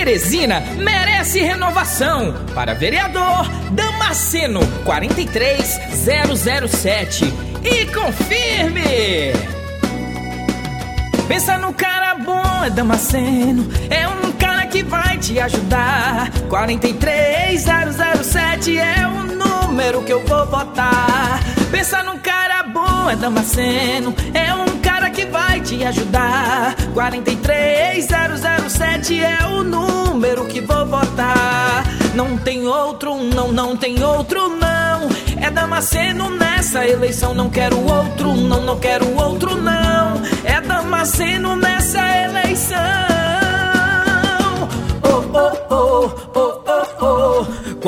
Teresina merece renovação. Para vereador Damasceno 43007. E confirme! Pensa no cara bom, é Damasceno. É um cara que vai te ajudar. 43007 é o número que eu vou votar. Pensa no cara bom, é Damasceno. É um cara que vai te ajudar. 43007 é o número que vou votar. Não tem outro, não tem outro, não. É Damasceno nessa eleição. Não quero outro, não quero outro, não. É Damasceno nessa eleição. Oh, oh, oh, oh, oh, oh.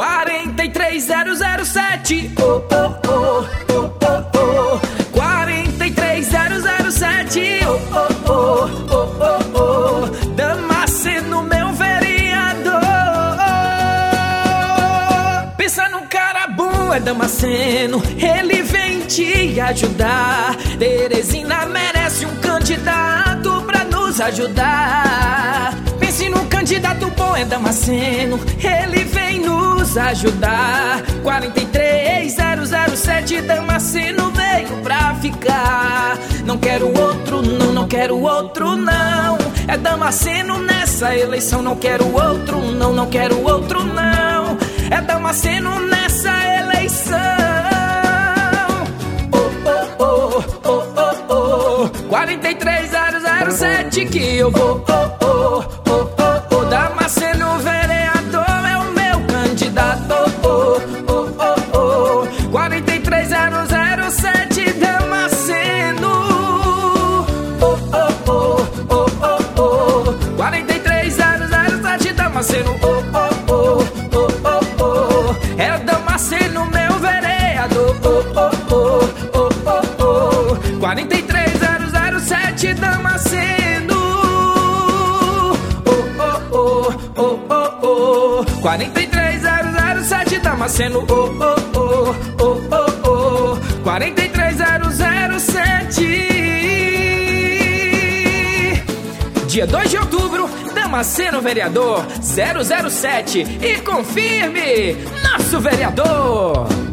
43007. Oh, oh, oh, oh, oh, oh. 43007. Oh, oh, oh, oh, oh, oh. Damasceno, meu vereador. Pensa num cara bom, é Damasceno. Ele vem te ajudar. Teresina merece um candidato pra nos ajudar. Pense num candidato bom, é Damasceno. Ele vem nos ajudar. 43007, Damasceno veio pra ficar. Não quero outro, não quero outro, não. É Damasceno nessa eleição. Não quero outro, não quero outro, não. É Damasceno nessa eleição. Oh, oh, oh, oh, oh, oh. 43007 que eu vou. Oh, oh, oh, oh, oh. Damasceno vereador é o meu candidato. Oh, oh, oh, oh. 43007 Damasceno. Oh, oh, oh, oh, oh, oh. 43007 Damasceno. Oh, oh, oh, oh, oh, oh. É Damasceno meu vereador. Oh, oh, oh, oh, oh, oh. 43007 Damasceno. Oh, oh, oh, oh, oh, oh. 43007 Damasceno. Oh, oh, oh, oh, oh, oh. 43007. Dia 2 de outubro, Damasceno vereador 007. E confirme, nosso vereador.